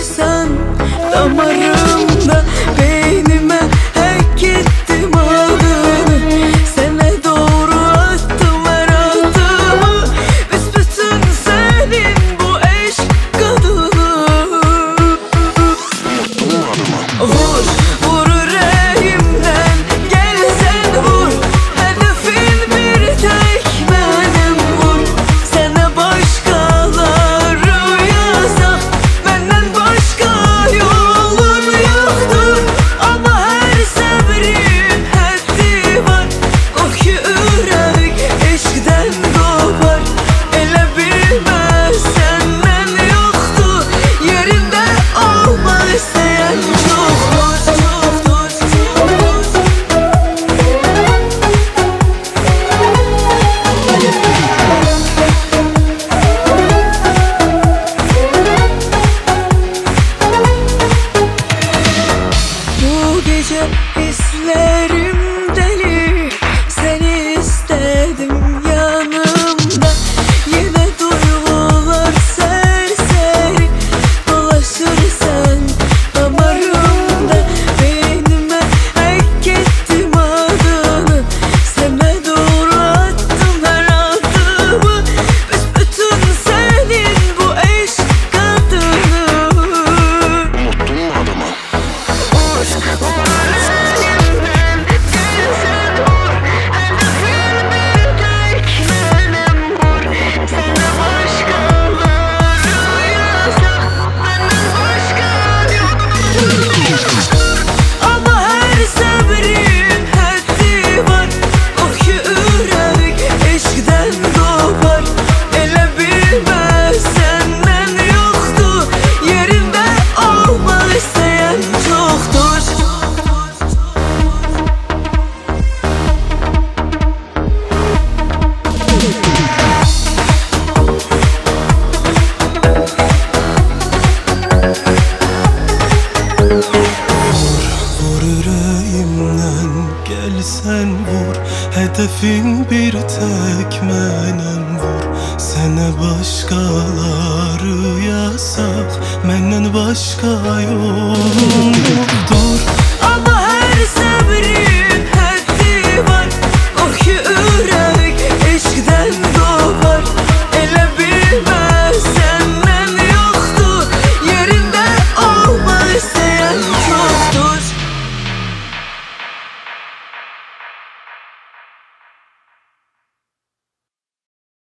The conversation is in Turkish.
sen damarımda, beynime hack ettim adını. Sene doğru attım her adımı, büsbütün senin bu eşk kadını. Vur, vur yüreğimden, gel sen vur. Hedefin bir tek benim, vur. Sana başkaları yasak, benden başka yolun yoktur. Ama her sabrin haddi var. Kork ki yürek eşkden kopar. Elə bilmə senden yoktu, yerinde olmak isteyen çoktur, çoktur, çoktur. Bu gece hislerim deli, seni istedim yanımda. Yine duygular serseri dolaşırsan damarımda, beynime hack ettim adını. Sana doğru attım her adımı, büsbütün senin bu eşk kadını. Unuttun mu adamı? Ama her sabrin haddi var. Kork ki yürek eşkden kopar. Elə bilmə senden yoktu, yerinde olmak isteyen çoktur. Vur yüreğimden, gel sen vur. Hedefin bir tek menem, vur. Sənə başqaları yasak, məndən başqa yol